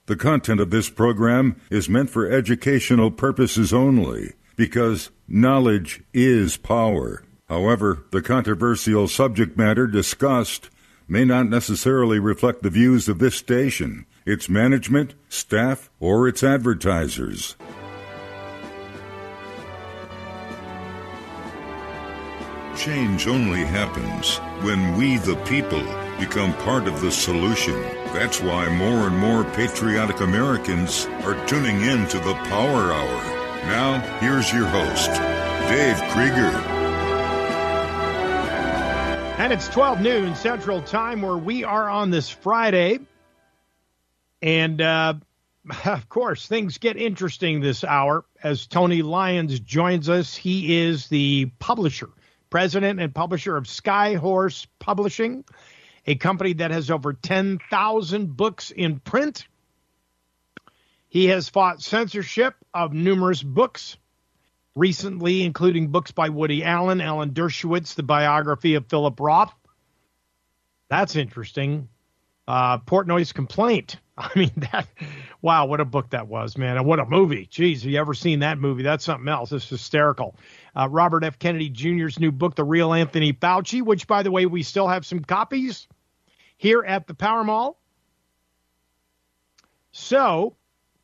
The content of this program is meant for educational purposes only, because knowledge is power. However, the controversial subject matter discussed may not necessarily reflect the views of this station, its management, staff, or its advertisers. Change only happens when we, the people, become part of the solution. That's why more and more patriotic Americans are tuning in to the Power Hour. Now, here's your host, Dave Krieger. And it's 12 noon Central Time, where we are on this Friday. And, of course, things get interesting this hour as Tony Lyons joins us. He is the president and publisher of Skyhorse Publishing, a company that has over 10,000 books in print. He has fought censorship of numerous books recently, including books by Woody Allen, Alan Dershowitz, the biography of Philip Roth. That's interesting. Portnoy's Complaint. I mean, wow, what a book that was, man. And what a movie. Geez, have you ever seen that movie? That's something else. It's hysterical. Robert F. Kennedy Jr.'s new book, The Real Anthony Fauci, which, by the way, we still have some copies here at the Power Mall. So,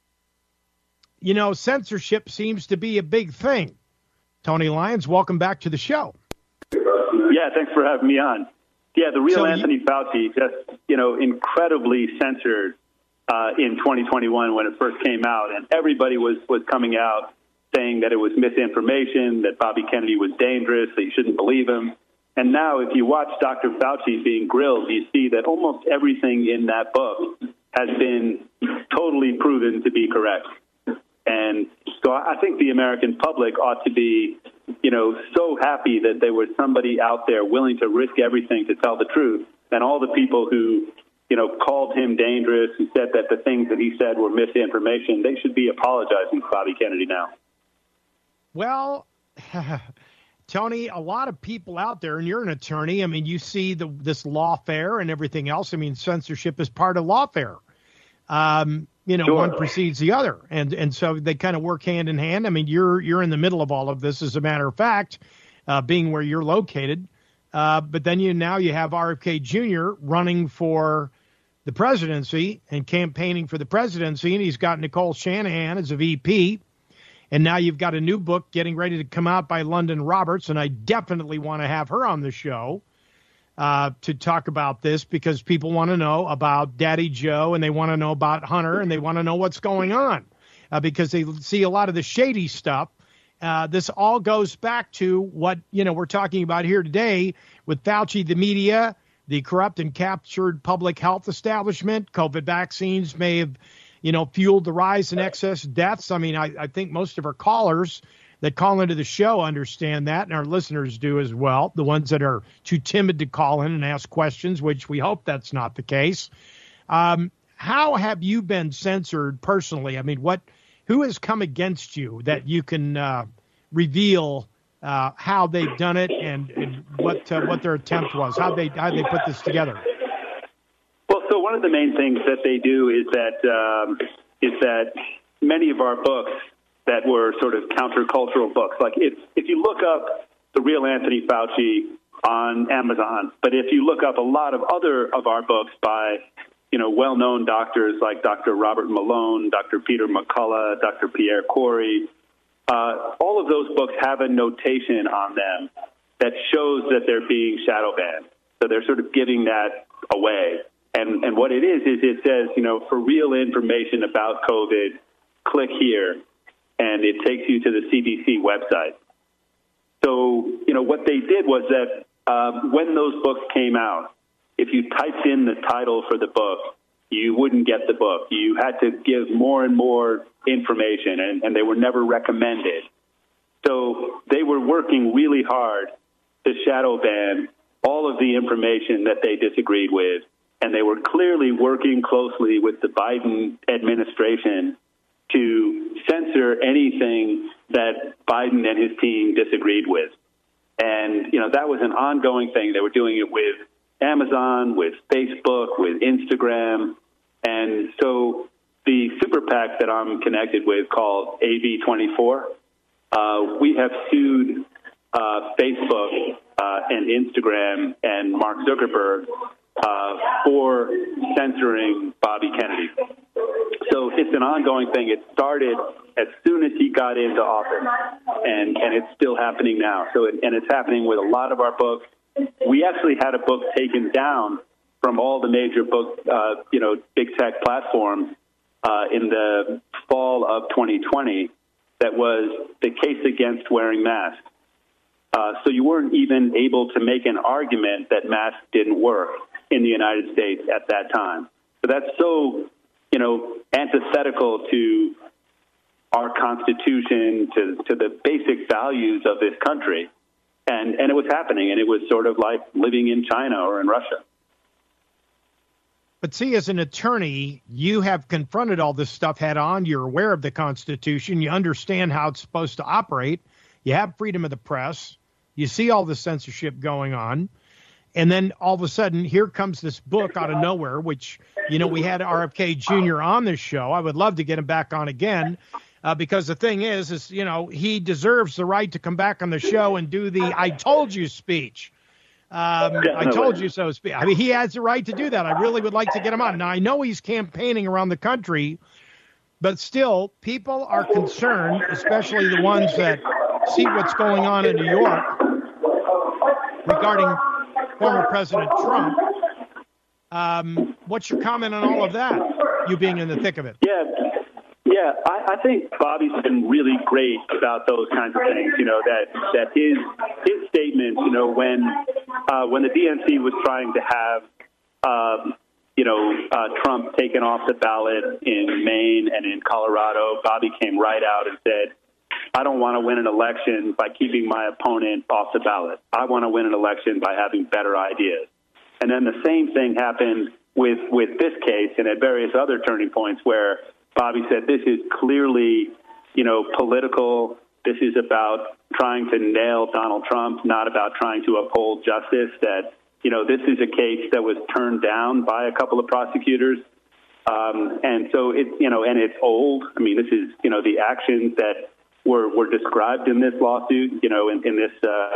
you know, censorship seems to be a big thing. Tony Lyons, welcome back to the show. Yeah, thanks for having me on. Yeah, The Real Anthony Fauci, just, incredibly censored in 2021 when it first came out. And everybody was coming out saying that it was misinformation, that Bobby Kennedy was dangerous, that you shouldn't believe him. And now if you watch Dr. Fauci being grilled, you see that almost everything in that book has been totally proven to be correct. And so I think the American public ought to be, so happy that there was somebody out there willing to risk everything to tell the truth. And all the people who, called him dangerous, who said that the things that he said were misinformation, they should be apologizing to Bobby Kennedy now. Well, Tony, a lot of people out there, and you're an attorney, I mean, you see this lawfare and everything else. I mean, censorship is part of lawfare. Sure. One precedes the other. And so they kind of work hand in hand. I mean, you're in the middle of all of this, as a matter of fact, being where you're located. But then now you have RFK Jr. running for the presidency and campaigning for the presidency, and he's got Nicole Shanahan as a VP. And now you've got a new book getting ready to come out by London Roberts, and I definitely want to have her on the show to talk about this, because people want to know about Daddy Joe, and they want to know about Hunter, and they want to know what's going on because they see a lot of the shady stuff. This all goes back to what, we're talking about here today with Fauci, the media, the corrupt and captured public health establishment. COVID vaccines may have, fueled the rise in excess deaths. I mean, I think most of our callers that call into the show understand that, and our listeners do as well, the ones that are too timid to call in and ask questions, which we hope that's not the case. How have you been censored personally? I mean, who has come against you that you can reveal how they've done it and what their attempt was, how they put this together? Well, so one of the main things that they do is that many of our books that were sort of countercultural books, like if you look up The Real Anthony Fauci on Amazon, but if you look up a lot of other of our books by, well-known doctors like Dr. Robert Malone, Dr. Peter McCullough, Dr. Pierre Corey, all of those books have a notation on them that shows that they're being shadow banned. So they're sort of giving that away. And what it is it says, for real information about COVID, click here, and it takes you to the CDC website. So, what they did was that when those books came out, if you typed in the title for the book, you wouldn't get the book. You had to give more and more information, and they were never recommended. So they were working really hard to shadow ban all of the information that they disagreed with, and they were clearly working closely with the Biden administration to censor anything that Biden and his team disagreed with. And, that was an ongoing thing. They were doing it with Amazon, with Facebook, with Instagram. And so the PAC that I'm connected with called AV24. We have sued Facebook and Instagram and Mark Zuckerberg for censoring Bobby Kennedy. So it's an ongoing thing. It started as soon as he got into office, and it's still happening now. And it's happening with a lot of our books. We actually had a book taken down from all the major book, big tech platforms in the fall of 2020 that was the case against wearing masks. So you weren't even able to make an argument that masks didn't work in the United States at that time. So that's so, antithetical to our Constitution, to the basic values of this country. And it was happening, and it was sort of like living in China or in Russia. But see, as an attorney, you have confronted all this stuff head on. You're aware of the Constitution. You understand how it's supposed to operate. You have freedom of the press. You see all the censorship going on. And then all of a sudden, here comes this book out of nowhere, which, we had RFK Jr. on this show. I would love to get him back on again because the thing is, he deserves the right to come back on the show and do the I told you speech. I told you so speech. I mean, he has the right to do that. I really would like to get him on. Now, I know he's campaigning around the country, but still, people are concerned, especially the ones that see what's going on in New York regarding former President Trump. What's your comment on all of that, you being in the thick of it? Yeah, I think Bobby's been really great about those kinds of things, that his statement, when the DNC was trying to have, Trump taken off the ballot in Maine and in Colorado, Bobby came right out and said, I don't want to win an election by keeping my opponent off the ballot. I want to win an election by having better ideas. And then the same thing happened with this case and at various other turning points where Bobby said this is clearly, political. This is about trying to nail Donald Trump, not about trying to uphold justice. That, this is a case that was turned down by a couple of prosecutors. And so and it's old. I mean, this is, the actions that were described in this lawsuit, in this,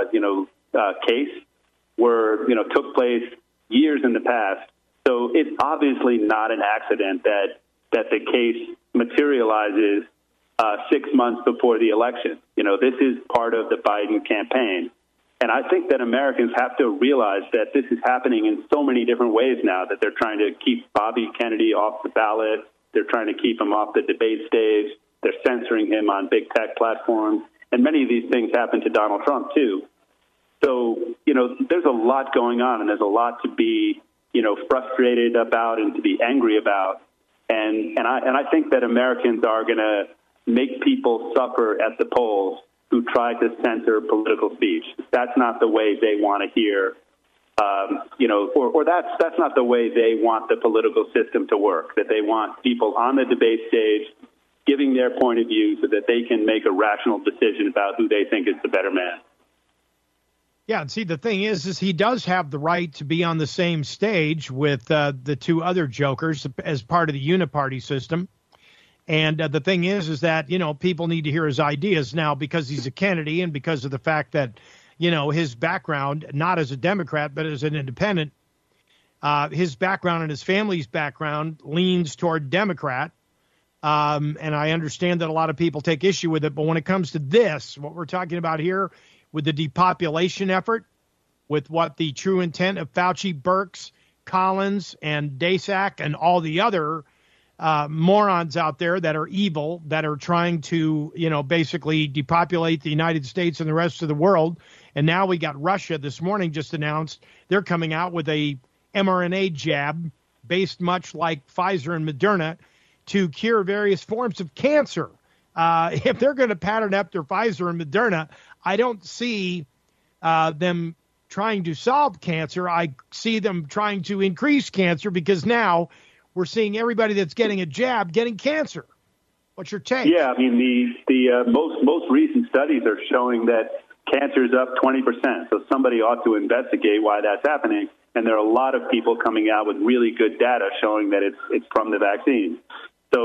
case were, took place years in the past. So it's obviously not an accident that the case materializes 6 months before the election. This is part of the Biden campaign. And I think that Americans have to realize that this is happening in so many different ways now, that they're trying to keep Bobby Kennedy off the ballot. They're trying to keep him off the debate stage. They're censoring him on big tech platforms. And many of these things happen to Donald Trump, too. So, there's a lot going on, and there's a lot to be, frustrated about and to be angry about. And I think that Americans are going to make people suffer at the polls who try to censor political speech. That's not the way they want to hear, or that's not the way they want the political system to work, that they want people on the debate stage giving their point of view so that they can make a rational decision about who they think is the better man. Yeah, and see, the thing is he does have the right to be on the same stage with the two other jokers as part of the uniparty system. And the thing is that, people need to hear his ideas now because he's a Kennedy and because of the fact that, his background, not as a Democrat, but as an independent, his background and his family's background leans toward Democrat. And I understand that a lot of people take issue with it. But when it comes to this, what we're talking about here with the depopulation effort, with what the true intent of Fauci, Birx, Collins, and Daszak and all the other morons out there that are evil, that are trying to, basically depopulate the United States and the rest of the world. And now we got Russia this morning just announced they're coming out with a mRNA jab based much like Pfizer and Moderna to cure various forms of cancer. If they're going to pattern after Pfizer and Moderna, I don't see them trying to solve cancer. I see them trying to increase cancer because now we're seeing everybody that's getting a jab getting cancer. What's your take? Yeah, I mean, the most recent studies are showing that cancer is up 20%. So somebody ought to investigate why that's happening. And there are a lot of people coming out with really good data showing that it's from the vaccine. So clearly,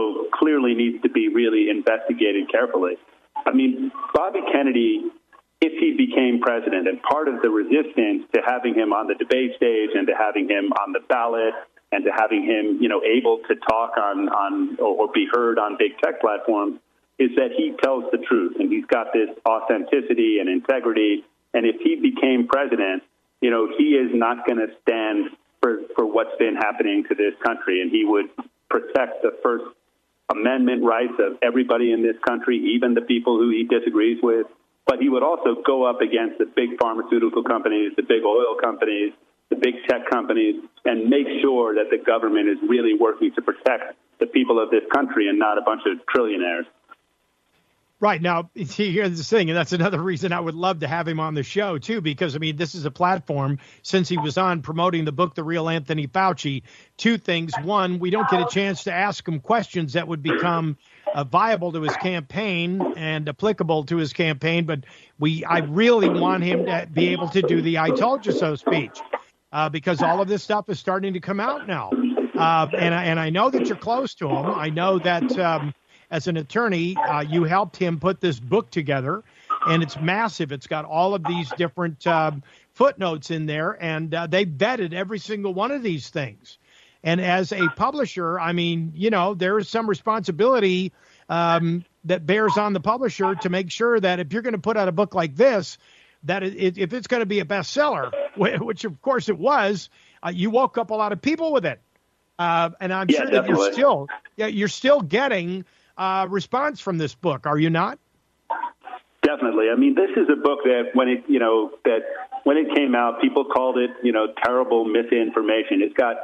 clearly needs to be really investigated carefully. I mean, Bobby Kennedy, if he became president, and part of the resistance to having him on the debate stage and to having him on the ballot and to having him, able to talk on or be heard on big tech platforms is that he tells the truth, and he's got this authenticity and integrity. And if he became president, he is not going to stand for what's been happening to this country, and he would protect the First Amendment rights of everybody in this country, even the people who he disagrees with. But he would also go up against the big pharmaceutical companies, the big oil companies, the big tech companies, and make sure that the government is really working to protect the people of this country and not a bunch of trillionaires. Right. Now, see, here's the thing, and that's another reason I would love to have him on the show, too, because, this is a platform, since he was on promoting the book, The Real Anthony Fauci, two things. One, we don't get a chance to ask him questions that would become viable to his campaign and applicable to his campaign, but I really want him to be able to do the I told you so speech, because all of this stuff is starting to come out now. And I know that you're close to him. I know that as an attorney, you helped him put this book together, and it's massive. It's got all of these different footnotes in there, and they vetted every single one of these things. And as a publisher, there is some responsibility that bears on the publisher to make sure that if you're going to put out a book like this, that if it's going to be a bestseller, which of course it was, you woke up a lot of people with it. And I'm sure that you're still getting response from this book, are you not? Definitely. This is a book that when it came out, people called it, terrible misinformation. It's got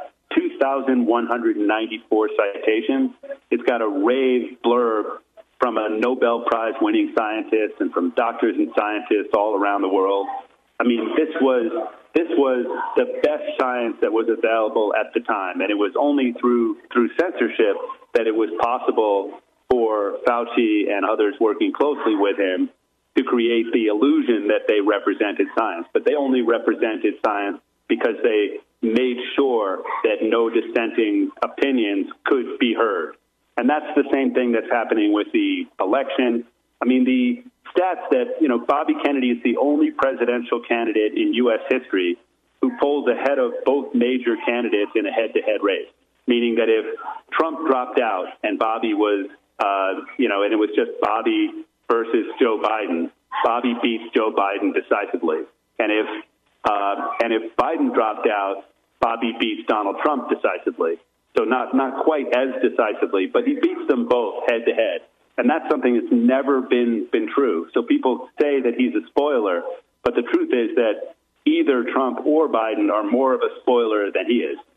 2,194 citations. It's got a rave blurb from a Nobel Prize winning scientist and from doctors and scientists all around the world. This was the best science that was available at the time, and it was only through censorship that it was possible for Fauci and others working closely with him to create the illusion that they represented science. But they only represented science because they made sure that no dissenting opinions could be heard. And that's the same thing that's happening with the election. The stats that, Bobby Kennedy is the only presidential candidate in U.S. history who polls ahead of both major candidates in a head-to-head race, meaning that if Trump dropped out and Bobby was and it was just Bobby versus Joe Biden, Bobby beats Joe Biden decisively. And if Biden dropped out, Bobby beats Donald Trump decisively. So not quite as decisively, but he beats them both head to head. And that's something that's never been true. So people say that he's a spoiler, but the truth is that either Trump or Biden are more of a spoiler than he is.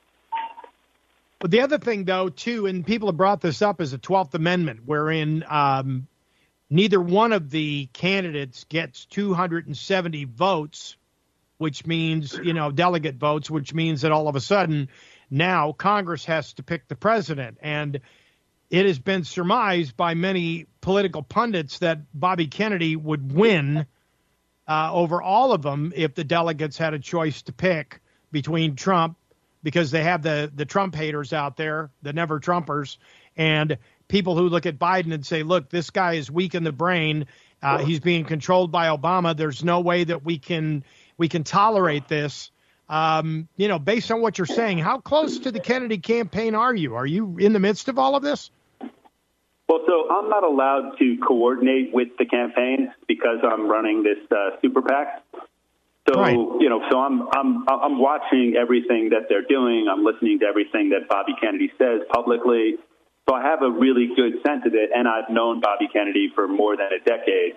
But the other thing, though, too, and people have brought this up, is the 12th Amendment, wherein neither one of the candidates gets 270 votes, which means, delegate votes, which means that all of a sudden now Congress has to pick the president. And it has been surmised by many political pundits that Bobby Kennedy would win over all of them if the delegates had a choice to pick between Trump, because they have the Trump haters out there, the never Trumpers, and people who look at Biden and say, look, this guy is weak in the brain. He's being controlled by Obama. There's no way that we can tolerate this. Based on what you're saying, how close to the Kennedy campaign are you? Are you in the midst of all of this? Well, so I'm not allowed to coordinate with the campaign because I'm running this super PAC. So, right. So I'm watching everything that they're doing. I'm listening to everything that Bobby Kennedy says publicly. So I have a really good sense of it, and I've known Bobby Kennedy for more than a decade.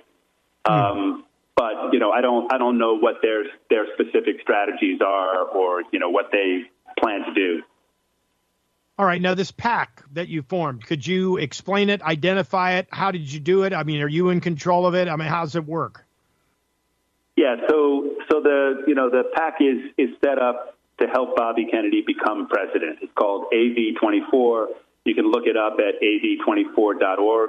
But I don't know what their specific strategies are, or what they plan to do. All right. Now, this PAC that you formed, could you explain it, identify it? How did you do it? Are you in control of it? How does it work? Yeah. So the PAC is set up to help Bobby Kennedy become president. It's called AV24. You can look it up at av24.org.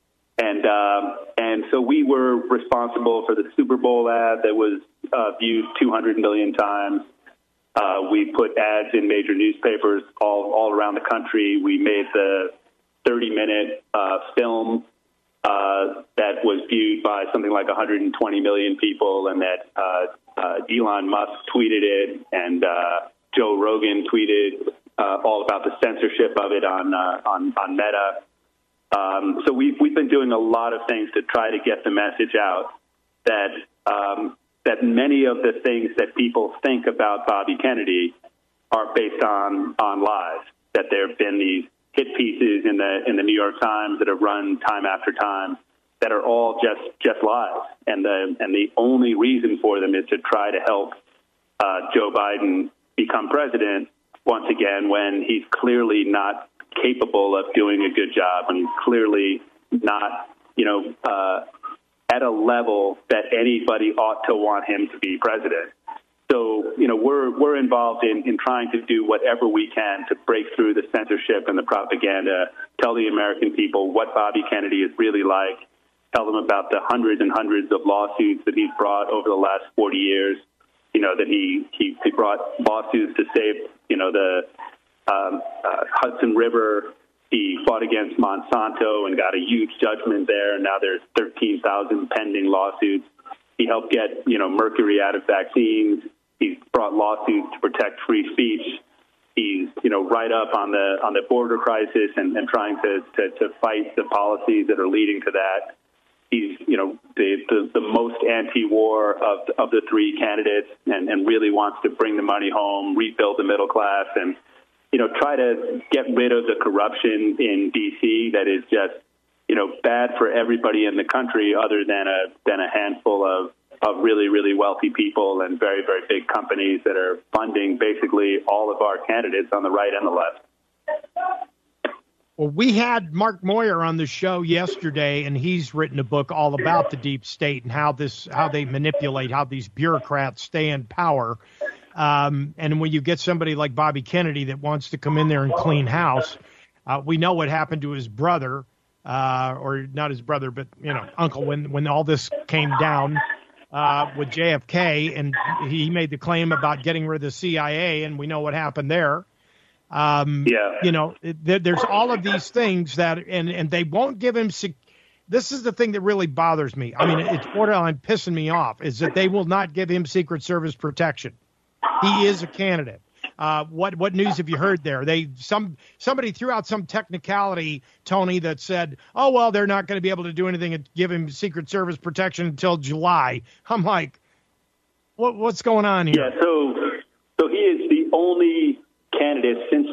And so we were responsible for the Super Bowl ad that was viewed 200 million times. We put ads in major newspapers all around the country. We made the 30-minute film that was viewed by something like 120 million people, and that Elon Musk tweeted it, and Joe Rogan tweeted all about the censorship of it on Meta. So we've been doing a lot of things to try to get the message out that many of the things that people think about Bobby Kennedy are based on lies. That there have been these hit pieces in the New York Times that have run time after time that are all just lies, and the only reason for them is to try to help Joe Biden become president once again, when he's clearly not capable of doing a good job, and he's clearly not, at a level that anybody ought to want him to be president. So, we're involved in trying to do whatever we can to break through the censorship and the propaganda, tell the American people what Bobby Kennedy is really like, tell them about the hundreds and hundreds of lawsuits that he's brought over the last 40 years, that he brought lawsuits to save, the Hudson River. He fought against Monsanto and got a huge judgment there, and now there's 13,000 pending lawsuits. He helped get, mercury out of vaccines. He's brought lawsuits to protect free speech. He's, right up on the border crisis and trying to fight the policies that are leading to that. He's, the most anti-war of the three candidates, and really wants to bring the money home, rebuild the middle class, and try to get rid of the corruption in D.C. that is just, bad for everybody in the country, other than a handful of really, really wealthy people and very, very big companies that are funding basically all of our candidates on the right and the left. Well, we had Mark Moyer on the show yesterday, and he's written a book all about the deep state and how they manipulate, how these bureaucrats stay in power. And when you get somebody like Bobby Kennedy that wants to come in there and clean house, we know what happened to his brother, or not his brother, but uncle, when all this came down with JFK, and he made the claim about getting rid of the CIA, and we know what happened there. There's all of these things that, and they won't give him. This is the thing that really bothers me. I mean, it's borderline pissing me off, is that they will not give him Secret Service protection. He is a candidate. What news have you heard there? Somebody threw out some technicality, Tony, that said, oh, well, they're not going to be able to do anything and give him Secret Service protection until July. I'm like, what's going on here? Yeah, so he is the only candidate since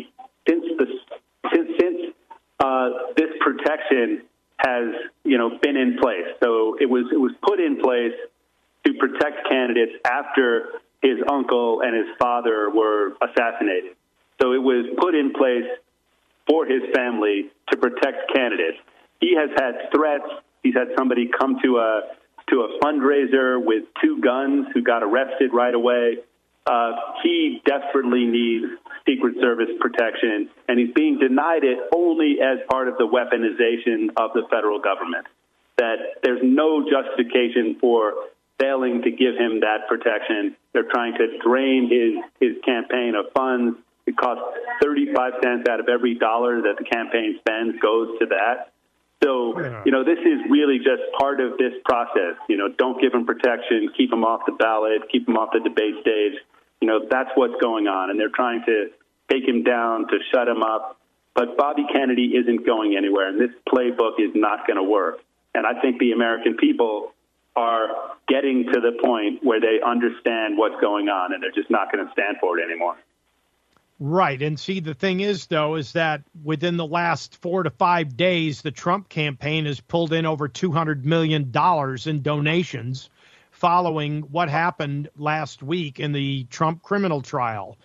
this protection has been in place. So it was put in place to protect candidates after his uncle and his father were assassinated. So it was put in place for his family to protect candidates. He has had threats. He's had somebody come to a fundraiser with 2 guns who got arrested right away. He desperately needs Secret Service protection, and he's being denied it only as part of the weaponization of the federal government. That there's no justification for failing to give him that protection. They're trying to drain his campaign of funds. It costs 35 cents out of every dollar that the campaign spends goes to that. So, this is really just part of this process. Don't give him protection, keep him off the ballot, keep him off the debate stage. That's what's going on, and they're trying to take him down, to shut him up. But Bobby Kennedy isn't going anywhere, and this playbook is not going to work. And I think the American people are getting to the point where they understand what's going on, and they're just not going to stand for it anymore. Right. And see, the thing is, though, is that within the last 4 to 5 days, the Trump campaign has pulled in over $200 million in donations following what happened last week in the Trump criminal trial.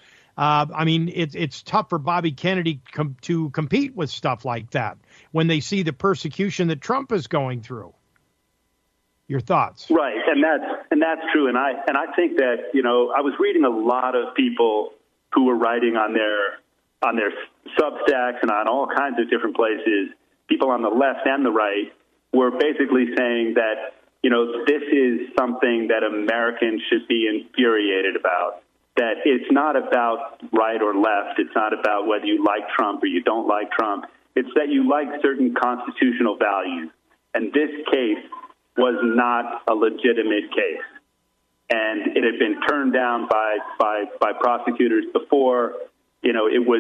It's tough for Bobby Kennedy to compete with stuff like that when they see the persecution that Trump is going through. Your thoughts? Right, and that's true. And I think that I was reading a lot of people who were writing on their Substacks and on all kinds of different places. People on the left and the right were basically saying that this is something that Americans should be infuriated about. That it's not about right or left. It's not about whether you like Trump or you don't like Trump. It's that you like certain constitutional values. And this case was not a legitimate case. And it had been turned down by prosecutors before. It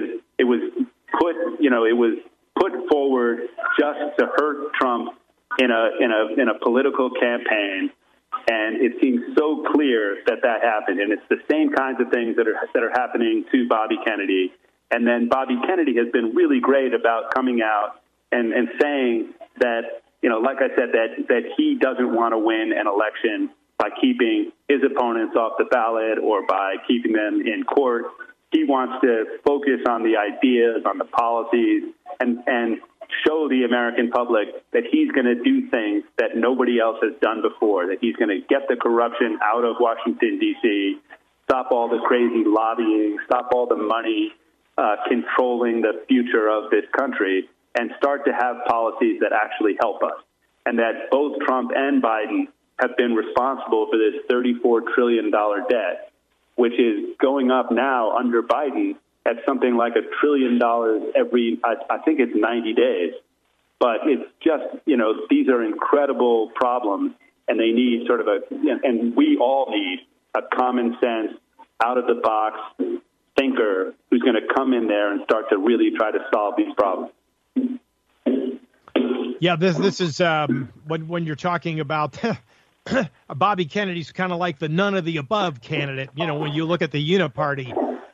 was put forward just to hurt Trump in a political campaign. And it seems so clear that happened. And it's the same kinds of things that are happening to Bobby Kennedy. And then Bobby Kennedy has been really great about coming out and saying that, like I said, that he doesn't want to win an election by keeping his opponents off the ballot or by keeping them in court. He wants to focus on the ideas, on the policies, and show the American public that he's going to do things that nobody else has done before, that he's going to get the corruption out of Washington, D.C., stop all the crazy lobbying, stop all the money controlling the future of this country, and start to have policies that actually help us. And that both Trump and Biden have been responsible for this $34 trillion debt, which is going up now under Biden at something like $1 trillion every, I think it's 90 days. But it's just, these are incredible problems, and they need sort of and we all need a common sense, out of the box thinker who's going to come in there and start to really try to solve these problems. Yeah, this is when you're talking about Bobby Kennedy's kind of like the none of the above candidate. When you look at the Uniparty,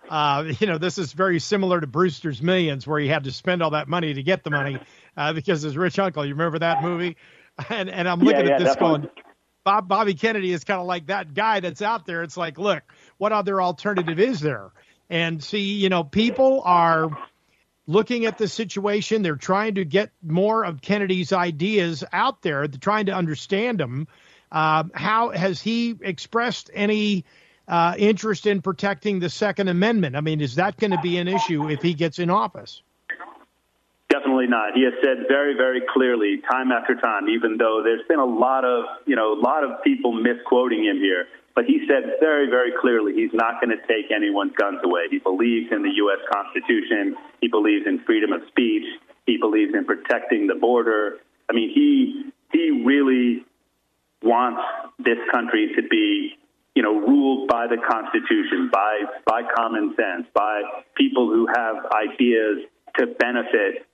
this is very similar to Brewster's Millions, where he had to spend all that money to get the money because his rich uncle. You remember that movie? And I'm looking at this going, Bobby Kennedy is kind of like that guy that's out there. It's like, look, what other alternative is there? And see, people are looking at the situation. They're trying to get more of Kennedy's ideas out there. They're trying to understand them. How has he expressed any interest in protecting the Second Amendment? I mean, is that going to be an issue if he gets in office? Definitely not. He has said very, very clearly, time after time, even though there's been a lot of people misquoting him here. But he said very, very clearly he's not going to take anyone's guns away. He believes in the U.S. Constitution. He believes in freedom of speech. He believes in protecting the border. I mean, he really wants this country to be, ruled by the Constitution, by common sense, by people who have ideas to benefit,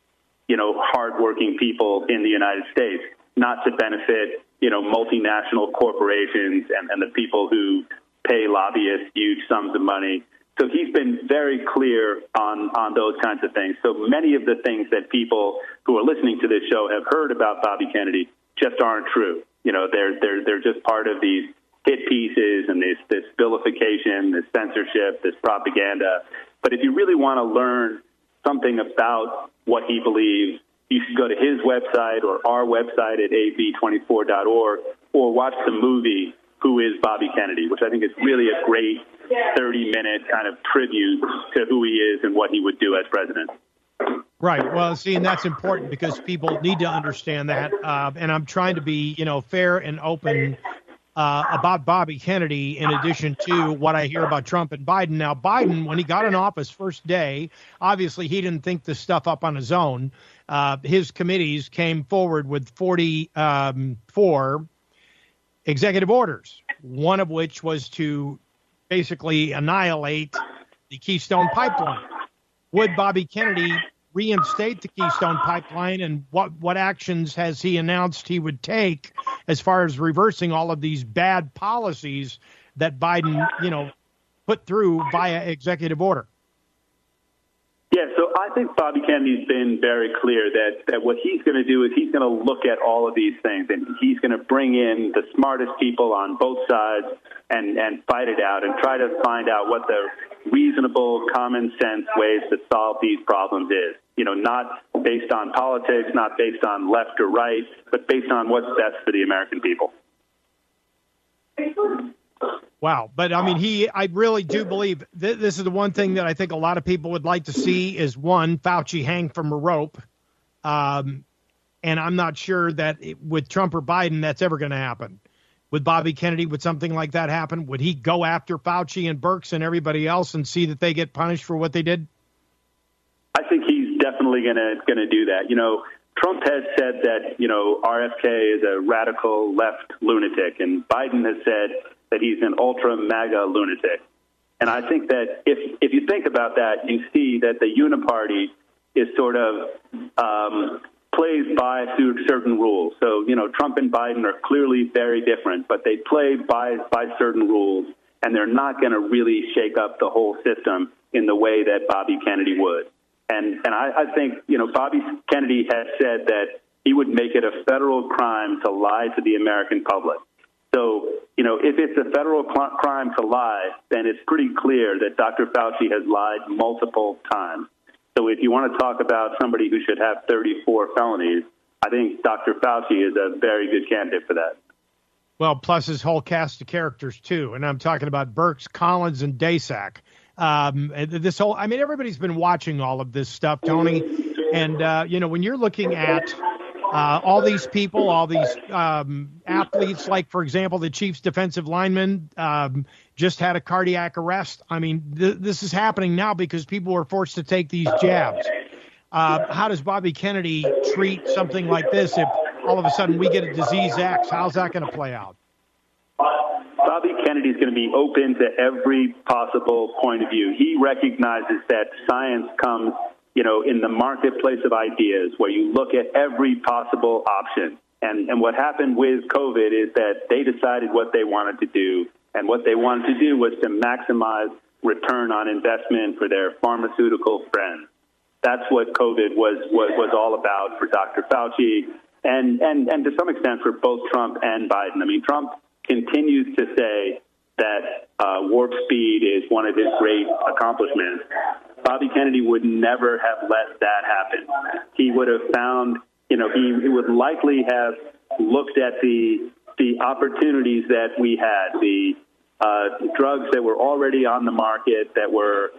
hardworking people in the United States, not to benefit, multinational corporations and the people who pay lobbyists huge sums of money. So he's been very clear on those kinds of things. So many of the things that people who are listening to this show have heard about Bobby Kennedy just aren't true. They're just part of these hit pieces and this vilification, this censorship, this propaganda. But if you really want to learn something about what he believes, you should go to his website or our website at av24.org or watch the movie Who is Bobby Kennedy, which I think is really a great 30-minute kind of tribute to who he is and what he would do as president. Right. Well, see, and that's important because people need to understand that. And I'm trying to be, fair and open about Bobby Kennedy in addition to what I hear about Trump and Biden. Now, Biden, when he got in office first day, obviously he didn't think this stuff up on his own. His committees came forward with 44 executive orders, one of which was to basically annihilate the Keystone Pipeline. Would Bobby Kennedy reinstate the Keystone Pipeline, and what actions has he announced he would take as far as reversing all of these bad policies that Biden, put through via executive order? Yeah, so I think Bobby Kennedy's been very clear that what he's going to do is he's going to look at all of these things, and he's going to bring in the smartest people on both sides and fight it out and try to find out what the reasonable, common sense ways to solve these problems is. Not based on politics, not based on left or right, but based on what's best for the American people. Wow. But I mean, I really do believe this is the one thing that I think a lot of people would like to see is one, Fauci hang from a rope. And I'm not sure that with Trump or Biden, that's ever going to happen. With Bobby Kennedy, would something like that happen? Would he go after Fauci and Birx and everybody else and see that they get punished for what they did? I think he's definitely going to do that. Trump has said that, RFK is a radical left lunatic, and Biden has said that he's an ultra MAGA lunatic. And I think that if you think about that, you see that the uniparty is sort of plays by through certain rules. So, Trump and Biden are clearly very different, but they play by certain rules, and they're not going to really shake up the whole system in the way that Bobby Kennedy would. And I think, Bobby Kennedy has said that he would make it a federal crime to lie to the American public. So, if it's a federal crime to lie, then it's pretty clear that Dr. Fauci has lied multiple times. So if you want to talk about somebody who should have 34 felonies, I think Dr. Fauci is a very good candidate for that. Well, plus his whole cast of characters, too. And I'm talking about Birx, Collins, and Daszak. Everybody's been watching all of this stuff, Tony. And, when you're looking at all these people, all these athletes, like, for example, the Chiefs defensive lineman just had a cardiac arrest. I mean, this is happening now because people were forced to take these jabs. How does Bobby Kennedy treat something like this if all of a sudden we get a disease X? How's that going to play out? Bobby Kennedy is going to be open to every possible point of view. He recognizes that science comes, in the marketplace of ideas where you look at every possible option. And what happened with COVID is that they decided what they wanted to do. And what they wanted to do was to maximize return on investment for their pharmaceutical friends. That's what COVID was all about for Dr. Fauci and to some extent for both Trump and Biden. I mean, Trump continues to say that warp speed is one of his great accomplishments. Bobby Kennedy would never have let that happen. He would have found, he would likely have looked at the opportunities that we had, the drugs that were already on the market that were,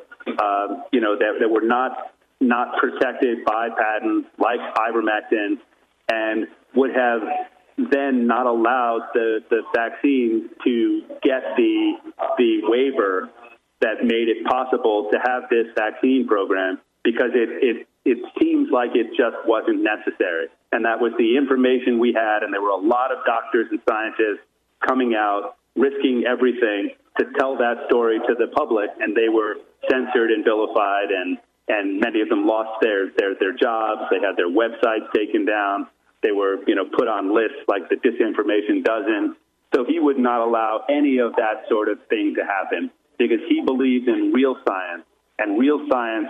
that were not protected by patents, like ivermectin, and would have then not allowed the vaccine to get the waiver that made it possible to have this vaccine program, because it seems like it just wasn't necessary. And that was the information we had, and there were a lot of doctors and scientists coming out, risking everything to tell that story to the public, and they were censored and vilified, and many of them lost their jobs. They had their websites taken down. They were, put on lists like the Disinformation Dozen. So he would not allow any of that sort of thing to happen because he believes in real science, and real science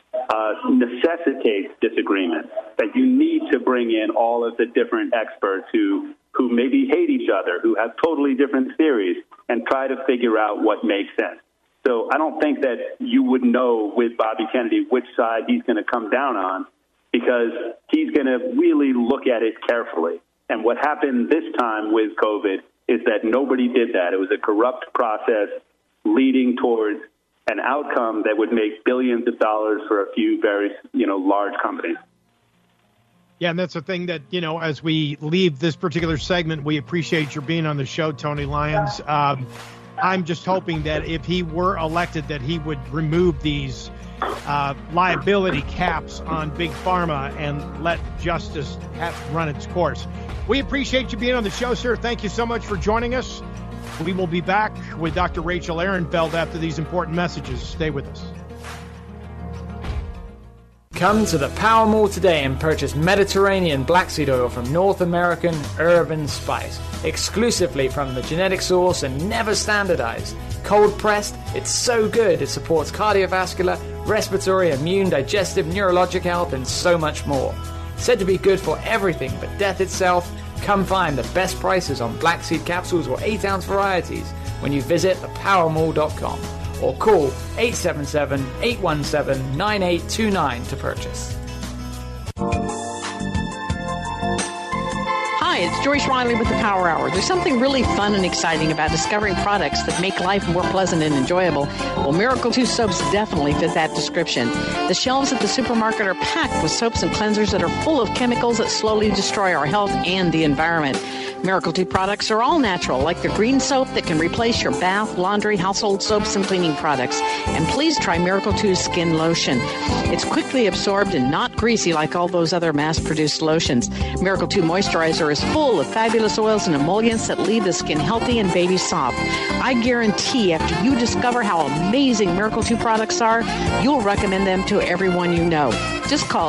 necessitates disagreement, that you need to bring in all of the different experts who maybe hate each other, who have totally different theories, and try to figure out what makes sense. So I don't think that you would know with Bobby Kennedy which side he's going to come down on, because he's going to really look at it carefully. And what happened this time with COVID is that nobody did that. It was a corrupt process leading towards an outcome that would make billions of dollars for a few very, large companies. Yeah, and that's the thing that, as we leave this particular segment, we appreciate your being on the show, Tony Lyons. I'm just hoping that if he were elected, that he would remove these liability caps on Big Pharma and let justice run its course. We appreciate you being on the show, sir. Thank you so much for joining us. We will be back with Dr. Rachel Ehrenfeld after these important messages. Stay with us. Come to the Power Mall today and purchase Mediterranean black seed oil from North American Urban Spice, exclusively from the genetic source and never standardized. Cold pressed, it's so good it supports cardiovascular, respiratory, immune, digestive, neurologic health, and so much more. Said to be good for everything but death itself, come find the best prices on black seed capsules or 8-ounce varieties when you visit thepowermall.com. or call 877-817-9829 to purchase. Hi, it's Joyce Riley with the Power Hour. There's something really fun and exciting about discovering products that make life more pleasant and enjoyable. Well, Miracle 2 soaps definitely fit that description. The shelves at the supermarket are packed with soaps and cleansers that are full of chemicals that slowly destroy our health and the environment. Miracle 2 products are all natural, like the green soap that can replace your bath, laundry, household soaps, and cleaning products. And please try Miracle 2 Skin Lotion. It's quickly absorbed and not greasy like all those other mass-produced lotions. Miracle 2 Moisturizer is full of fabulous oils and emollients that leave the skin healthy and baby soft. I guarantee after you discover how amazing Miracle 2 products are, you'll recommend them to everyone you know. Just call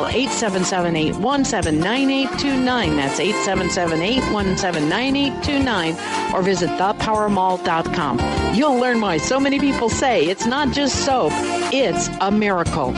877-817-9829. That's 877-817-9829. Or visit thepowermall.com. You'll learn why so many people say it's not just soap, it's a miracle.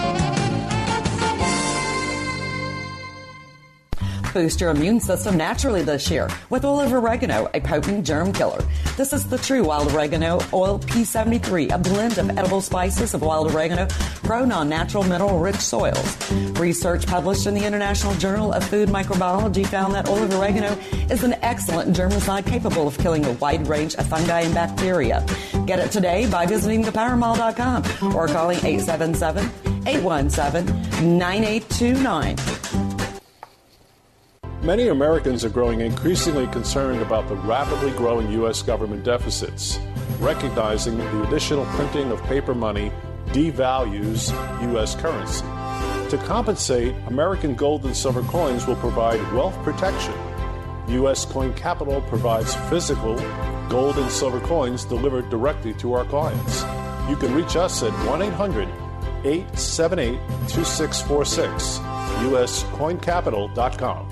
Boost your immune system naturally this year with oil of oregano, a potent germ killer. This is the true wild oregano oil P73, a blend of edible spices of wild oregano grown on natural mineral-rich soils. Research published in the International Journal of Food Microbiology found that oil of oregano is an excellent germicide capable of killing a wide range of fungi and bacteria. Get it today by visiting thepowermall.com or calling 877-817-9829. Many Americans are growing increasingly concerned about the rapidly growing U.S. government deficits, recognizing the additional printing of paper money devalues U.S. currency. To compensate, American gold and silver coins will provide wealth protection. U.S. Coin Capital provides physical gold and silver coins delivered directly to our clients. You can reach us at 1-800-878-2646, uscoincapital.com.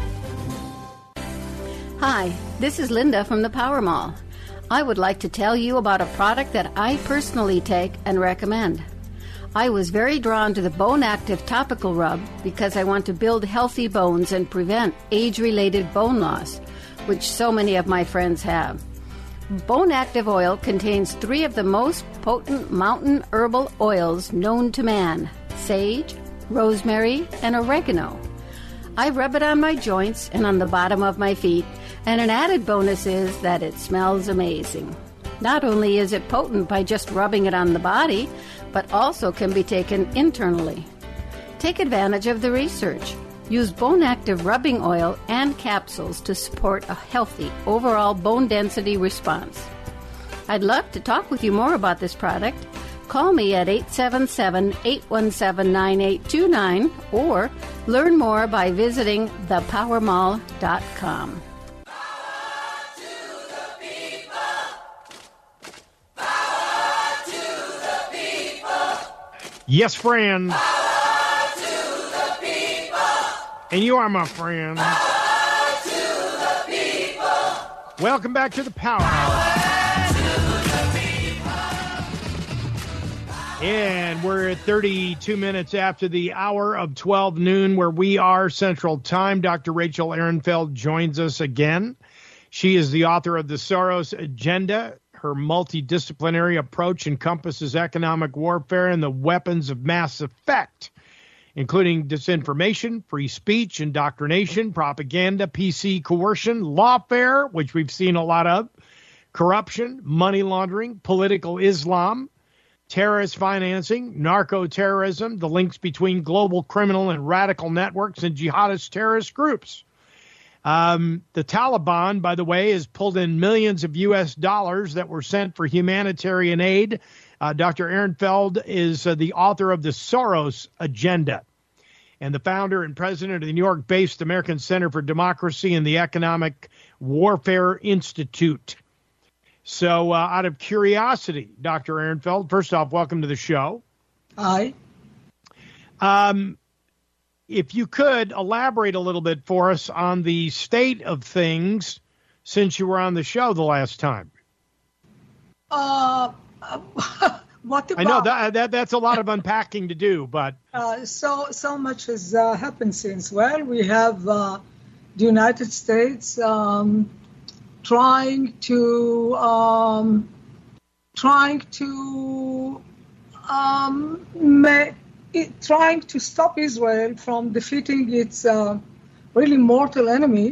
Hi, this is Linda from the Power Mall. I would like to tell you about a product that I personally take and recommend. I was very drawn to the Bone Active Topical Rub because I want to build healthy bones and prevent age-related bone loss, which so many of my friends have. Bone Active Oil contains 3 of the most potent mountain herbal oils known to man: sage, rosemary, and oregano. I rub it on my joints and on the bottom of my feet, and an added bonus is that it smells amazing. Not only is it potent by just rubbing it on the body, but also can be taken internally. Take advantage of the research. Use Bone Active rubbing oil and capsules to support a healthy overall bone density response. I'd love to talk with you more about this product. Call me at 877-817-9829 or learn more by visiting thepowermall.com. Yes, friend. Power to the people. And you are my friend. Power to the people. Welcome back to the Power Hour. And we're at 32 minutes after the hour of 12 noon where we are Central Time. Dr. Rachel Ehrenfeld joins us again. She is the author of The Soros Agenda. Her multidisciplinary approach encompasses economic warfare and the weapons of mass effect, including disinformation, free speech, indoctrination, propaganda, PC coercion, lawfare, which we've seen a lot of, corruption, money laundering, political Islam, terrorist financing, narco-terrorism, the links between global criminal and radical networks and jihadist terrorist groups. The Taliban, by the way, has pulled in millions of U.S. dollars that were sent for humanitarian aid. Dr. Ehrenfeld is the author of The Soros Agenda and the founder and president of the New York-based American Center for Democracy and the Economic Warfare Institute. So out of curiosity, Dr. Ehrenfeld, first off, welcome to the show. Hi. If you could elaborate a little bit for us on the state of things since you were on the show the last time. What about? I know that's a lot of unpacking to do, but so much has happened since. Well, we have the United States trying to stop Israel from defeating its really mortal enemies.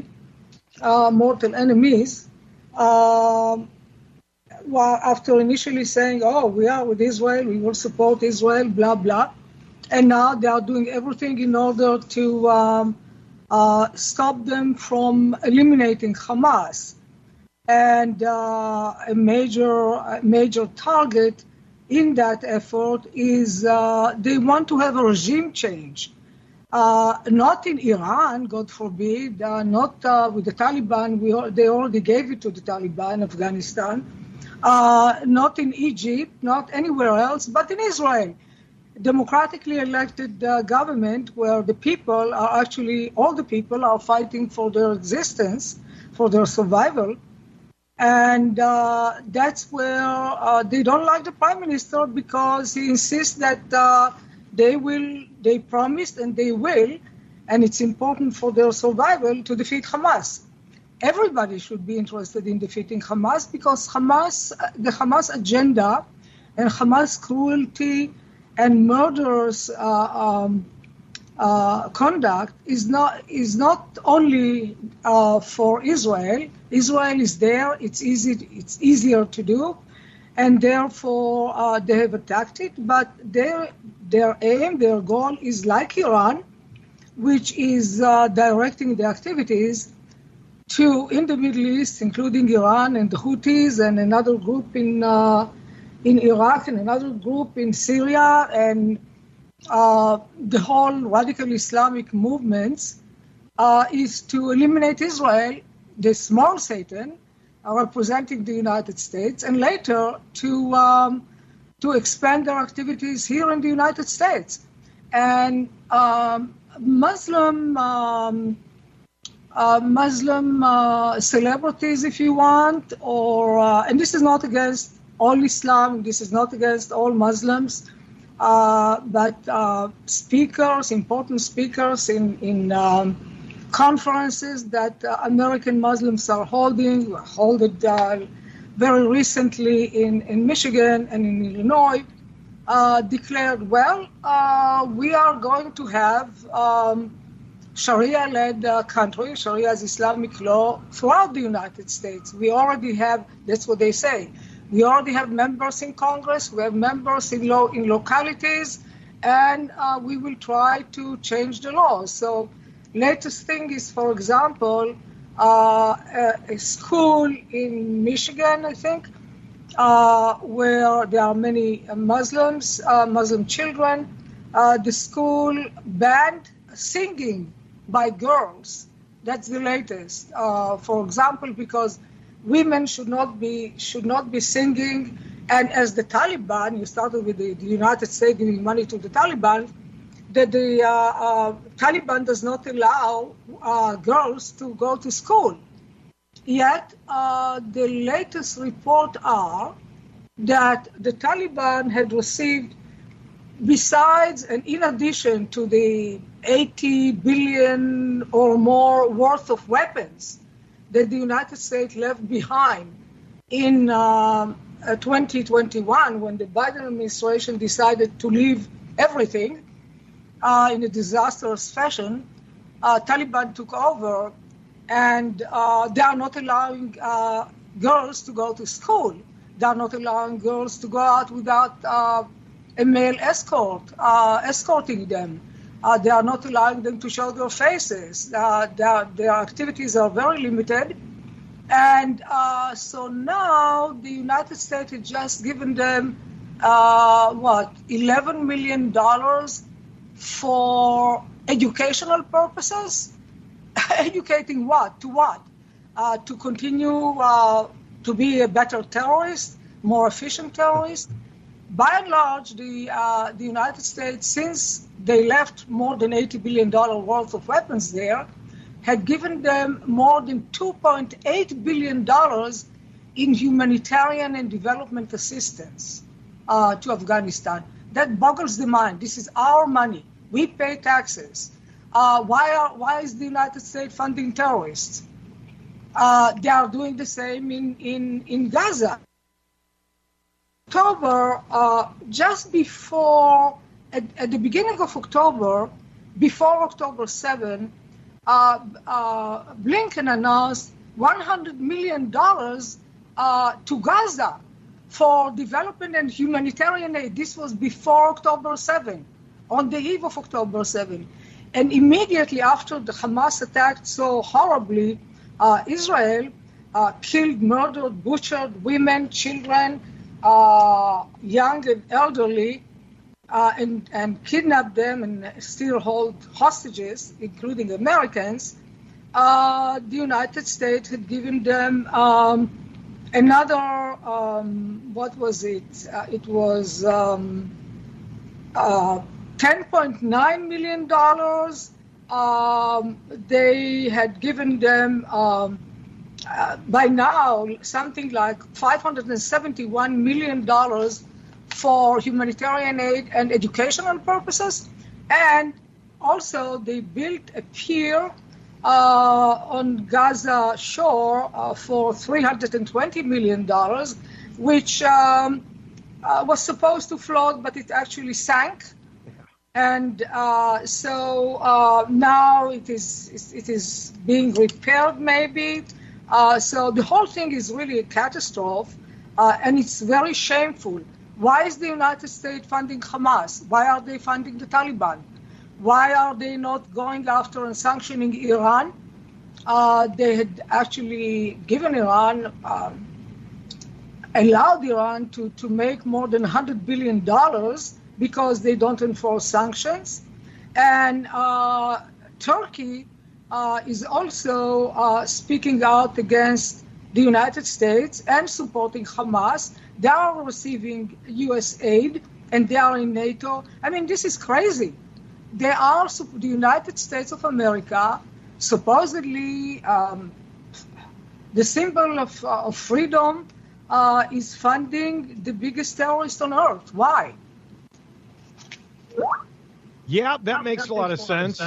Well, after initially saying, "Oh, we are with Israel, we will support Israel," blah blah, and now they are doing everything in order to stop them from eliminating Hamas. And a major target in that effort is they want to have a regime change. Not in Iran, God forbid, not with the Taliban. They already gave it to the Taliban, Afghanistan. Not in Egypt, not anywhere else, but in Israel. Democratically elected government where the people are actually, all the people are fighting for their existence, for their survival. And that's where they don't like the prime minister because he insists that they promised and they will, and it's important for their survival to defeat Hamas. Everybody should be interested in defeating Hamas because the Hamas agenda and Hamas cruelty and murderous conduct is not only for Israel. Israel is there; it's easier to do, and therefore they have attacked it. But their aim, their goal is like Iran, which is directing the activities in the Middle East, including Iran and the Houthis and another group in Iraq and another group in Syria and the whole radical Islamic movements is to eliminate Israel, the small Satan, representing the United States, and later to expand their activities here in the United States. And Muslim celebrities, if you want, and this is not against all Islam, this is not against all Muslims, but speakers, important speakers in conferences that American Muslims are holding, very recently in Michigan and in Illinois, declared, we are going to have Sharia-led country, Sharia is Islamic law, throughout the United States. We already have, that's what they say, we already have members in Congress, we have members in localities, and we will try to change the laws. So latest thing is, for example, a school in Michigan, I think, where there are many Muslims, Muslim children. The school banned singing by girls. That's the latest. For example, because women should not be singing, and as the Taliban, you started with the United States giving money to the Taliban, that the Taliban does not allow girls to go to school. Yet, the latest report are that the Taliban had received, besides and in addition to the 80 billion or more worth of weapons that the United States left behind in 2021 when the Biden administration decided to leave everything in a disastrous fashion, Taliban took over, and they are not allowing girls to go to school. They are not allowing girls to go out without a male escorting them. They are not allowing them to show their faces. Their activities are very limited. And so now the United States has just given them, $11 million for educational purposes? Educating what? To what? To continue to be a better terrorist, more efficient terrorist? By and large, the United States, since they left more than $80 billion worth of weapons there, had given them more than $2.8 billion in humanitarian and development assistance to Afghanistan. That boggles the mind. This is our money. We pay taxes. Why is the United States funding terrorists? They are doing the same in Gaza. October, just before, at the beginning of October, before October 7, Blinken announced $100 million to Gaza for development and humanitarian aid. This was before October 7, on the eve of October 7. And immediately after the Hamas attacked so horribly Israel, killed, murdered, butchered women, children, young and elderly, and kidnapped them and still hold hostages, including Americans, the United States had given them another, what was it? It was $10.9 million. They had given them, by now, something like $571 million for humanitarian aid and educational purposes. And also they built a pier on Gaza shore for $320 million, which was supposed to float, but it actually sank. And so now it is being repaired, maybe. So the whole thing is really a catastrophe, and it's very shameful. Why is the United States funding Hamas? Why are they funding the Taliban? Why are they not going after and sanctioning Iran? They had actually given Iran, allowed Iran to make more than $100 billion because they don't enforce sanctions. And Turkey is also speaking out against the United States and supporting Hamas. They are receiving U.S. aid, and they are in NATO. I mean, this is crazy. They are, the United States of America, supposedly the symbol of freedom, is funding the biggest terrorist on earth. Why? Yeah, that makes a lot of sense.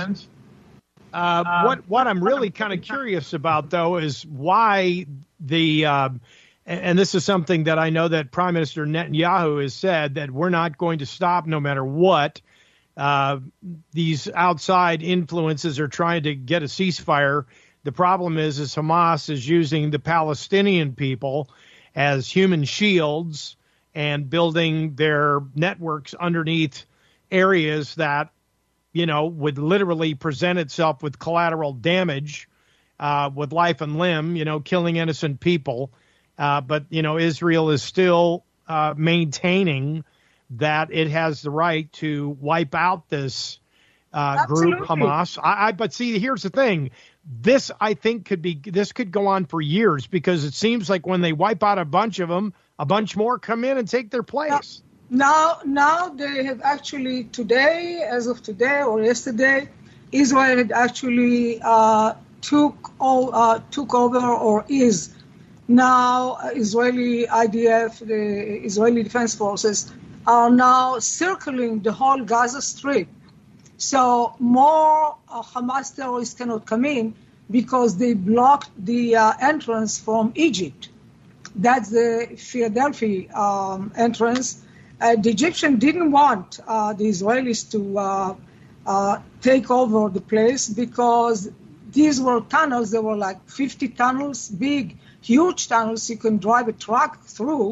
What I'm really kind of curious about, though, is why the and this is something that I know that Prime Minister Netanyahu has said, that we're not going to stop no matter what. These outside influences are trying to get a ceasefire. The problem is Hamas is using the Palestinian people as human shields and building their networks underneath areas that, you know, would literally present itself with collateral damage, with life and limb, you know, killing innocent people. But, you know, Israel is still maintaining that it has the right to wipe out this group, Hamas. But see, here's the thing. This, I think, could go on for years, because it seems like when they wipe out a bunch of them, a bunch more come in and take their place. Now they have actually today, as of today or yesterday, Israel had actually took over, or is now Israeli IDF, the Israeli Defense Forces, are now circling the whole Gaza Strip. So more Hamas terrorists cannot come in because they blocked the entrance from Egypt. That's the Philadelphia entrance. The Egyptians didn't want the Israelis to take over the place, because these were tunnels. There were like 50 tunnels, big, huge tunnels you can drive a truck through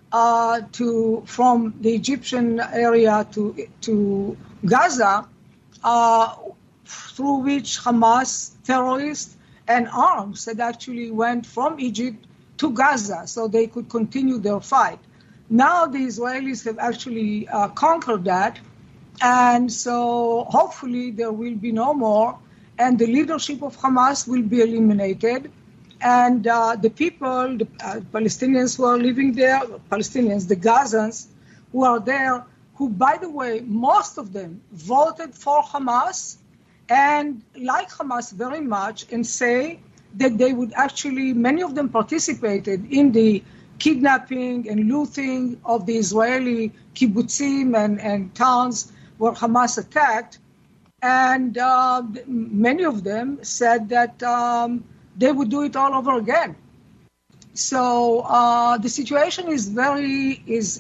from the Egyptian area to Gaza, through which Hamas terrorists and arms had actually went from Egypt to Gaza, so they could continue their fight. Now the Israelis have actually conquered that, and so hopefully there will be no more, and the leadership of Hamas will be eliminated, and the people, the Palestinians who are living there, the Gazans who are there, who, by the way, most of them voted for Hamas and like Hamas very much, and say that they would actually, many of them participated in the kidnapping and looting of the Israeli kibbutzim and towns where Hamas attacked. And many of them said that they would do it all over again. So the situation is very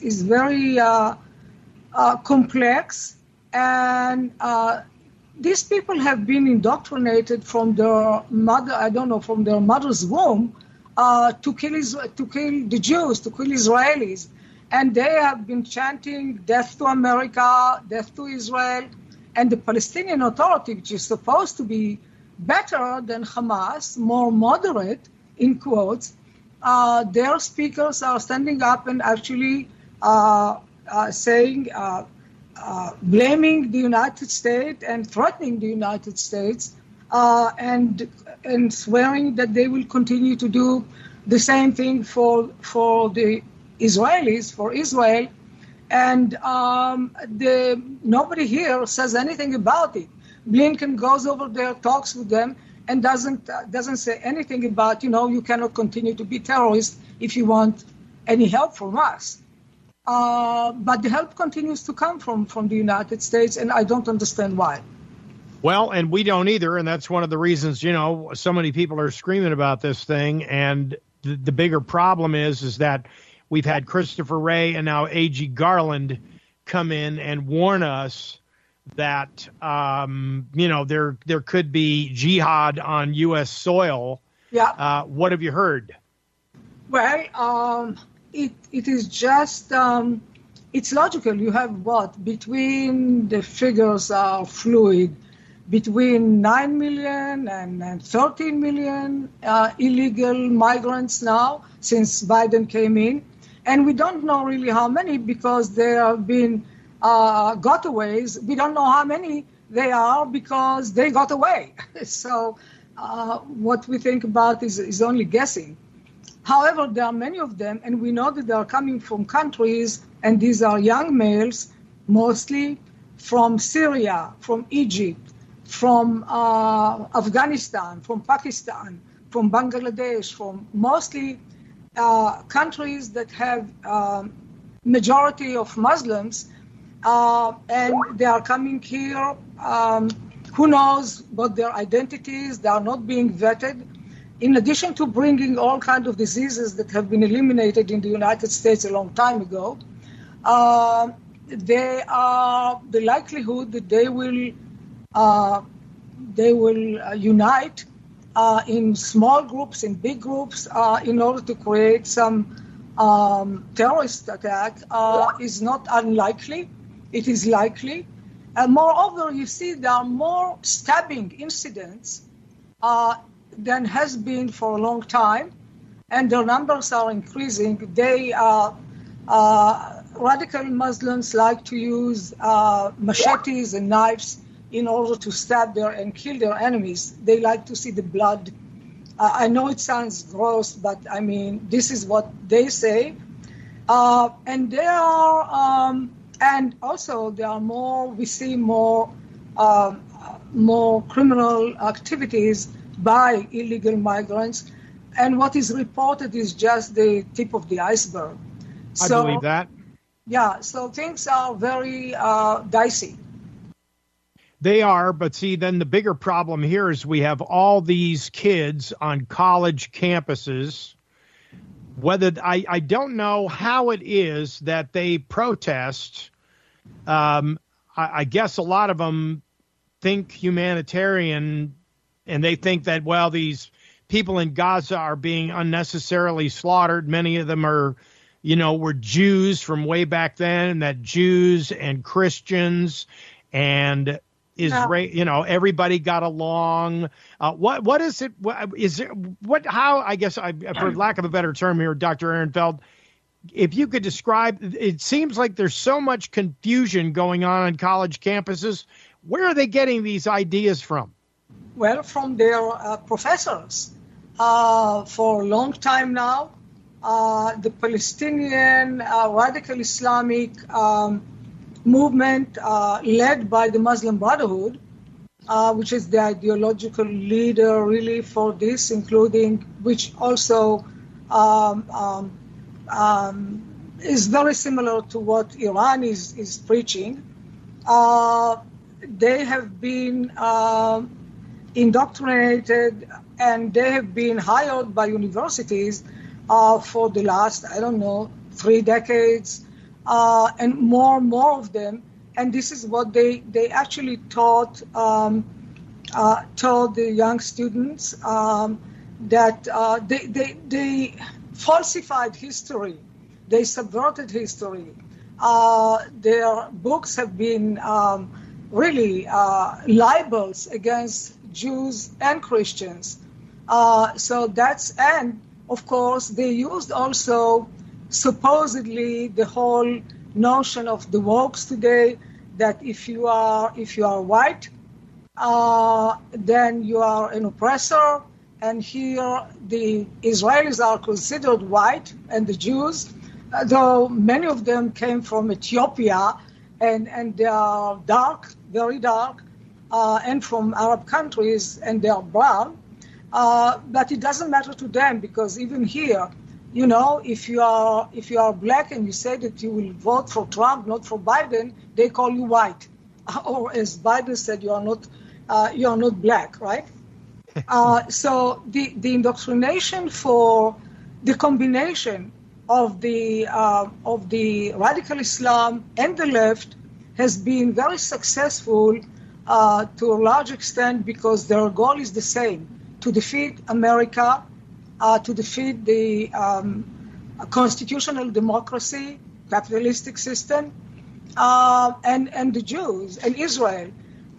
complex, and these people have been indoctrinated from their mother's womb to kill the Jews, to kill Israelis. And they have been chanting death to America, death to Israel. And the Palestinian Authority, which is supposed to be better than Hamas, more moderate, in quotes, their speakers are standing up and actually saying, blaming the United States and threatening the United States, and swearing that they will continue to do the same thing for the Israelis, for Israel, and nobody here says anything about it. Blinken goes over there, talks with them, and doesn't say anything about, you cannot continue to be terrorists if you want any help from us. But the help continues to come from the United States, and I don't understand why. Well, and we don't either, and that's one of the reasons, so many people are screaming about this thing, and the bigger problem is that we've had Christopher Wray and now A.G. Garland come in and warn us that, there could be jihad on U.S. soil. Yeah. What have you heard? Well, it is just, it's logical. You have between the figures are fluid, between 9 million and 13 million illegal migrants now since Biden came in. And we don't know really how many because there have been gotaways. We don't know how many they are because they got away. So what we think about is only guessing. However, there are many of them, and we know that they are coming from countries, and these are young males, mostly from Syria, from Egypt, from Afghanistan, from Pakistan, from Bangladesh, from mostly countries that have majority of Muslims, and they are coming here. Who knows what their identities? They are not being vetted. In addition to bringing all kinds of diseases that have been eliminated in the United States a long time ago, they are the likelihood that they will unite in small groups, in big groups, in order to create some terrorist attack is not unlikely. It is likely. Moreover, you see there are more stabbing incidents than has been for a long time, and their numbers are increasing. Radical Muslims like to use machetes and knives in order to stab and kill their enemies. They like to see the blood. I know it sounds gross, but I mean, this is what they say. And there are, and also there are we see more criminal activities by illegal migrants. And what is reported is just the tip of the iceberg. I believe that. Yeah, so things are very dicey. They are, but see, then the bigger problem here is we have all these kids on college campuses. Whether I don't know how it is that they protest. I guess a lot of them think humanitarian, and they think that, well, these people in Gaza are being unnecessarily slaughtered. Many of them are, were Jews from way back then, and that Jews and Christians and everybody got along. What is it? How, I guess, for lack of a better term here, Dr. Ehrenfeld, if you could describe, it seems like there's so much confusion going on college campuses. Where are they getting these ideas from? Well, from their professors. For a long time now, the Palestinian radical Islamic movement led by the Muslim Brotherhood, which is the ideological leader really for this, which also is very similar to what Iran is preaching. They have been indoctrinated, and they have been hired by universities for the last, 3 decades, and more of them. And this is what they actually taught the young students, that they falsified history. They subverted history. Their books have been really libels against Jews and Christians. And of course, they used also supposedly the whole notion of the wokes today, that if you are white, then you are an oppressor. And here the Israelis are considered white, and the Jews, though many of them came from Ethiopia, and they are dark, very dark, and from Arab countries, and they are brown. But it doesn't matter to them, because even here, you know, if you are black and you say that you will vote for Trump, not for Biden, they call you white, or as Biden said, you are not black, right? So the indoctrination for the combination of the radical Islam and the left has been very successful to a large extent, because their goal is the same: to defeat America, to defeat the constitutional democracy, capitalistic system, and the Jews and Israel.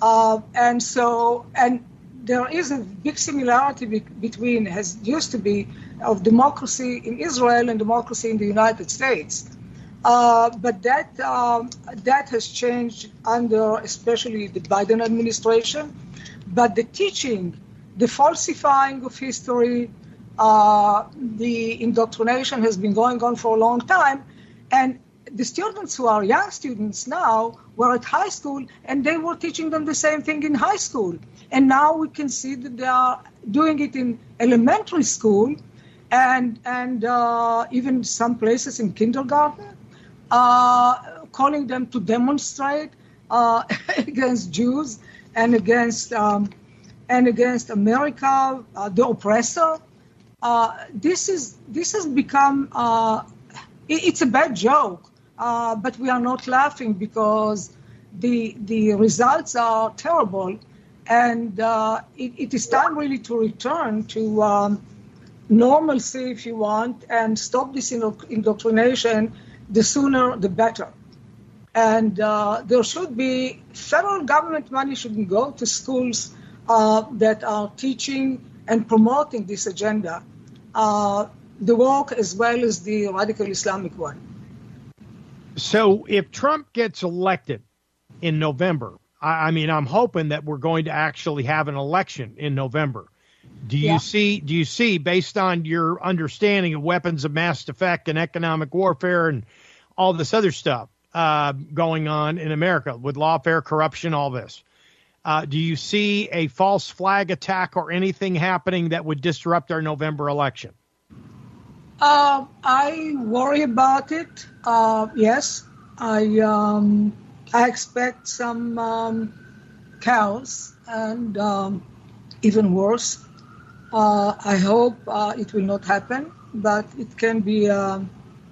And there is a big similarity between, as used to be, of democracy in Israel and democracy in the United States. But that has changed under especially the Biden administration. But the teaching, the falsifying of history, the indoctrination has been going on for a long time. And the students who are young students now were at high school, and they were teaching them the same thing in high school. And now we can see that they are doing it in elementary school, and even some places in kindergarten, calling them to demonstrate against Jews and against America, the oppressor. This has become it's a bad joke, but we are not laughing, because the results are terrible, and it is time really to return to normalcy, if you want, and stop this indoctrination. The sooner, the better. And there should be, federal government money shouldn't go to schools that are teaching and promoting this agenda, the woke as well as the radical Islamic one. So if Trump gets elected in November, I mean, I'm hoping that we're going to actually have an election in November. Do you see, based on your understanding of weapons of mass effect and economic warfare and all this other stuff going on in America with lawfare, corruption, all this, do you see a false flag attack or anything happening that would disrupt our November election? I worry about it. Yes, I expect some chaos and even worse. I hope it will not happen, but it can be a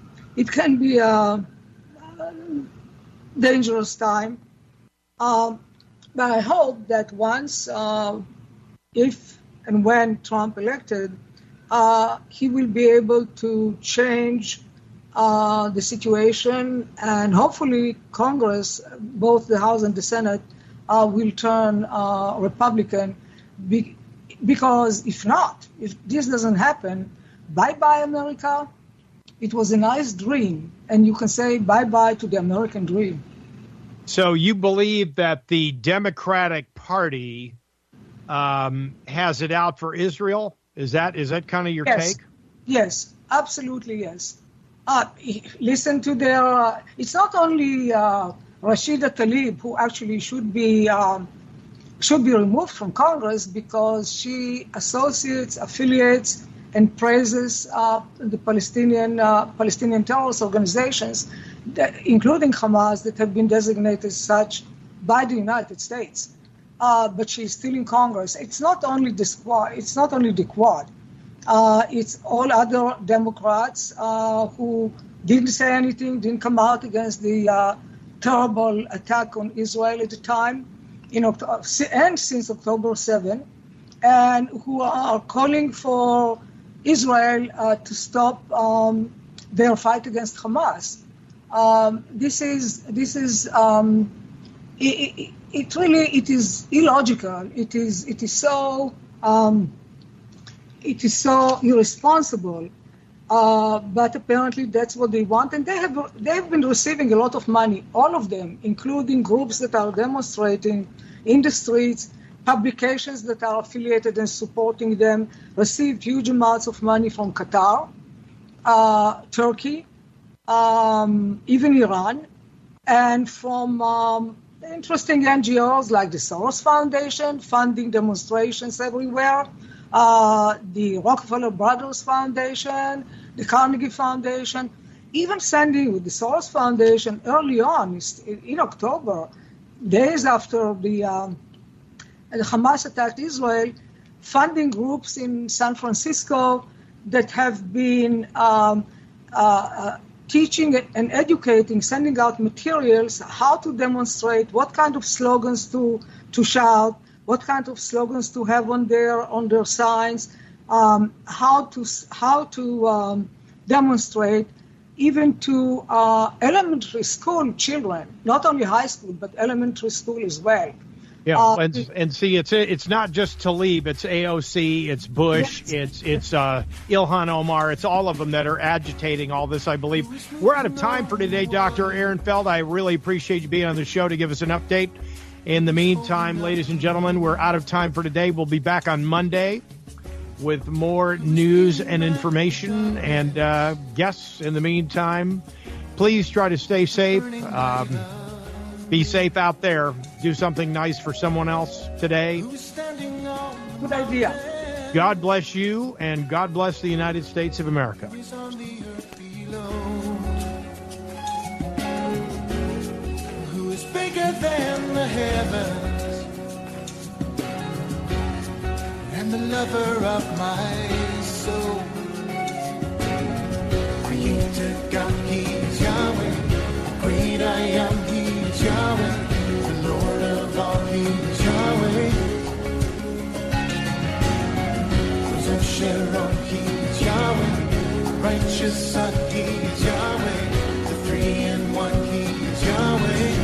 dangerous time. But I hope that once, if and when Trump elected, he will be able to change the situation, and hopefully Congress, both the House and the Senate, will turn Republican. Because if not, if this doesn't happen, bye-bye America. It was a nice dream, and you can say bye-bye to the American dream. So you believe that the Democratic Party has it out for Israel? Is that kind of your take? Yes, absolutely yes. Listen to their. It's not only Rashida Tlaib who actually should be removed from Congress, because she affiliates, and praises the Palestinian terrorist organizations, including Hamas, that have been designated such by the United States. But she's still in Congress. It's not only the Squad. It's not only the Quad. It's all other Democrats who didn't say anything, didn't come out against the terrible attack on Israel at the time, and since October 7, and who are calling for Israel to stop their fight against Hamas. This is it is illogical. It is so it is so irresponsible. But apparently that's what they want, and they have been receiving a lot of money, all of them, including groups that are demonstrating in the streets, publications that are affiliated and supporting them, received huge amounts of money from Qatar, Turkey, even Iran, and from interesting NGOs like the Soros Foundation, funding demonstrations everywhere, the Rockefeller Brothers Foundation, the Carnegie Foundation, even sending with the Soros Foundation early on in October, days after the Hamas attacked Israel, funding groups in San Francisco that have been teaching and educating, sending out materials, how to demonstrate, what kind of slogans to shout, what kind of slogans to have on their signs, how to demonstrate, even to elementary school children, not only high school, but elementary school as well. Yeah, and see, it's not just Tlaib, it's AOC, it's Bush, yes. it's Ilhan Omar, it's all of them that are agitating all this, I believe. We're out of time for today, Dr. Ehrenfeld. I really appreciate you being on the show to give us an update. In the meantime, ladies and gentlemen, we're out of time for today. We'll be back on Monday with more news and information and guests. In the meantime, please try to stay safe. Be safe out there. Do something nice for someone else today. Good idea. God bless you, and God bless the United States of America. Who is bigger than the heavens and the lover of my soul? Creator God, He's Yahweh. Great I am, He's Yahweh. The Lord of all, He's Yahweh. Rose of Sharon, He's Yahweh. Righteous Son, He's Yahweh. The three-in-one, He's Yahweh.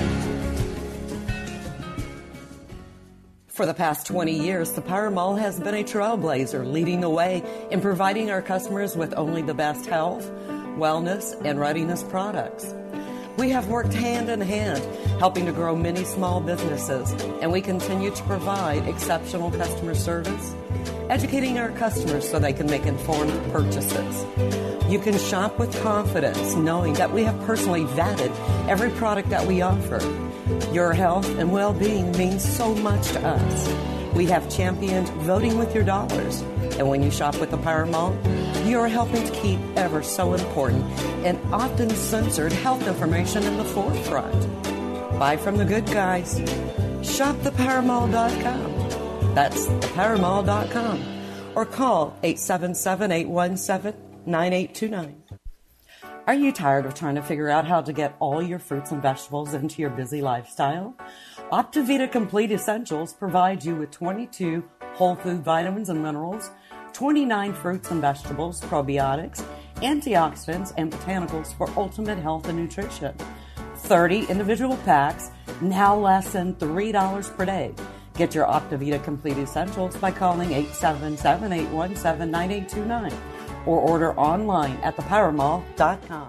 For the past 20 years, the Power Mall has been a trailblazer, leading the way in providing our customers with only the best health, wellness, and readiness products. We have worked hand in hand, helping to grow many small businesses, and we continue to provide exceptional customer service, educating our customers so they can make informed purchases. You can shop with confidence, knowing that we have personally vetted every product that we offer. Your health and well-being means so much to us. We have championed voting with your dollars, and when you shop with the Power Mall, you are helping to keep ever so important and often censored health information in the forefront. Buy from the good guys. Shop thepowermall.com. That's thepowermall.com. Or call 877-817-9829. Are you tired of trying to figure out how to get all your fruits and vegetables into your busy lifestyle? Optivita Complete Essentials provides you with 22 whole food vitamins and minerals, 29 fruits and vegetables, probiotics, antioxidants, and botanicals for ultimate health and nutrition. 30 individual packs, now less than $3 per day. Get your Optivita Complete Essentials by calling 877-817-9829 or order online at thepowermall.com.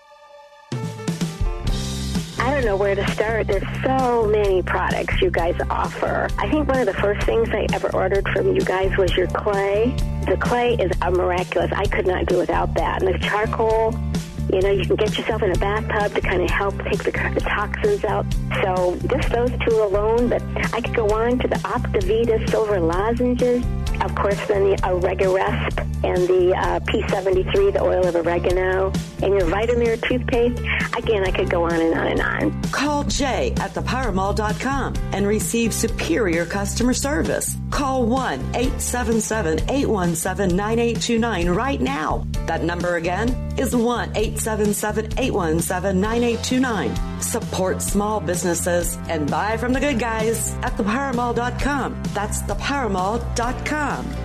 I don't know where to start. There's so many products you guys offer. I think one of the first things I ever ordered from you guys was your clay. The clay is miraculous. I could not do without that. And the charcoal, you know, you can get yourself in a bathtub to kind of help take the toxins out. So just those two alone, but I could go on to the Optivita Silver Lozenges. Of course, then the Oregaresp and the P73, the oil of oregano, and your Vitamir toothpaste. Again, I could go on and on and on. Call Jay at thepowermall.com and receive superior customer service. Call 1-877-817-9829 right now. That number again is 1-877-817-9829. Support small businesses and buy from the good guys at thepowermall.com. That's thepowermall.com.